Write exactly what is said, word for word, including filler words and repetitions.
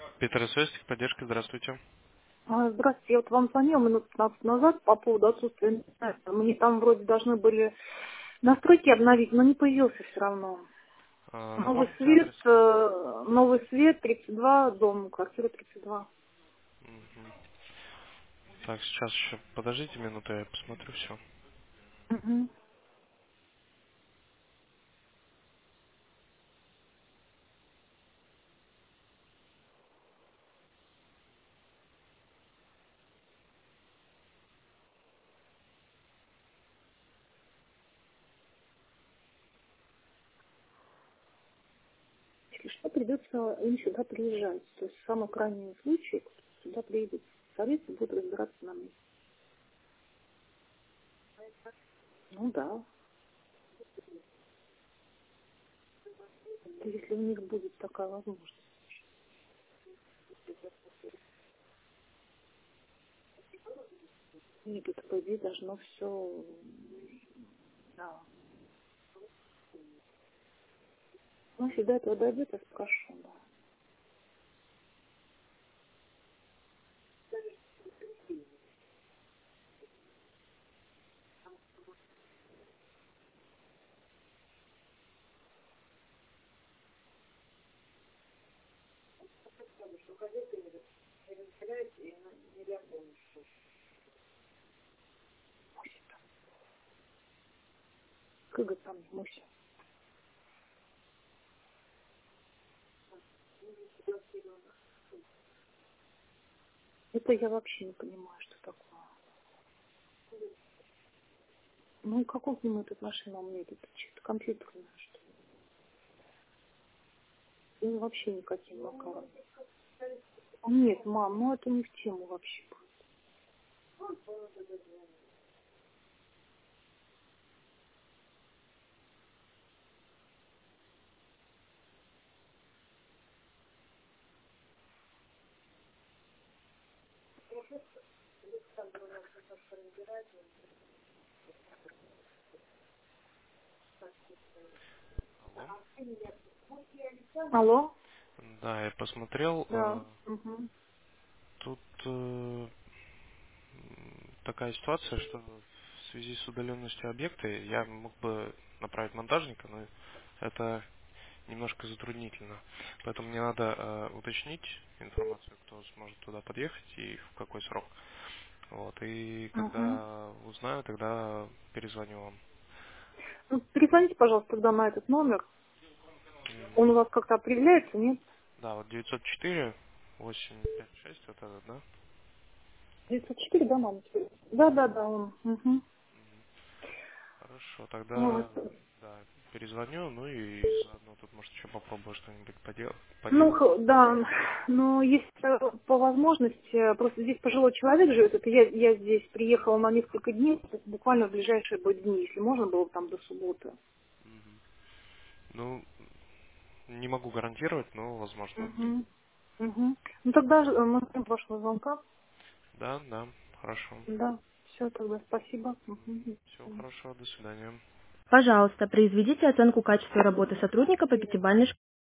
Питер Свестик, поддержка, здравствуйте. А, Здравствуйте, я вот вам звонила минут пятнадцать назад по поводу отсутствия интернета. Мне там вроде должны были настройки обновить, но не появился все равно. А, Новый напомните свет, адрес. э, новый свет, тридцать два, дом, квартира тридцать два. Мгм. Так, сейчас еще подождите минуту, я посмотрю все. Мгм. Если что, придется им сюда приезжать. То есть в самый крайний случай сюда приедет специалист и будет разбираться на месте. Ну да. Это если у них будет такая возможность. Нет, это по идее должно все. Да. Ну, если до этого дойдет, я спрошу, да. Кыга там, Муся. Это я вообще не понимаю, что такое. Ну и какое к нему это отношение у меня? Это чисто компьютерное, что ли? Ну вообще никаким макаром. Нет, мам, ну это не в тему вообще. Алло. Алло? Да, я посмотрел. Да. э, Угу. Тут э, м, такая ситуация, что в связи с удаленностью объекта я мог бы направить монтажника, но это немножко затруднительно. Поэтому мне надо э, уточнить информацию, кто сможет туда подъехать и в какой срок. Вот. И Угу. когда узнаю, тогда перезвоню вам. Ну, перезвоните, пожалуйста, тогда на этот номер. Он у вас как-то определяется, нет? Да, вот девятьсот четыре восемь пять шесть, вот этот, да? девятьсот четыре, да, мама? Да, да, да, он. Угу. Мгм. Хорошо, Ну, тогда, это- да, перезвоню, ну и заодно тут, может, еще попробую что-нибудь подел- ну, поделать. х- да, но если э, по возможности, просто здесь пожилой человек живет, это я, я здесь приехала на несколько дней, то есть буквально в ближайшие бы дни, если можно было бы там до субботы. Мгм. Ну, не могу гарантировать, но возможно. Угу. Угу. Ну тогда ж- э, мы ждем вашего звонка. Да, да, хорошо. Да. Все, тогда спасибо. Всего Угу. хорошего, до свидания. Пожалуйста, произведите оценку качества работы сотрудника по пятибалльной шкале.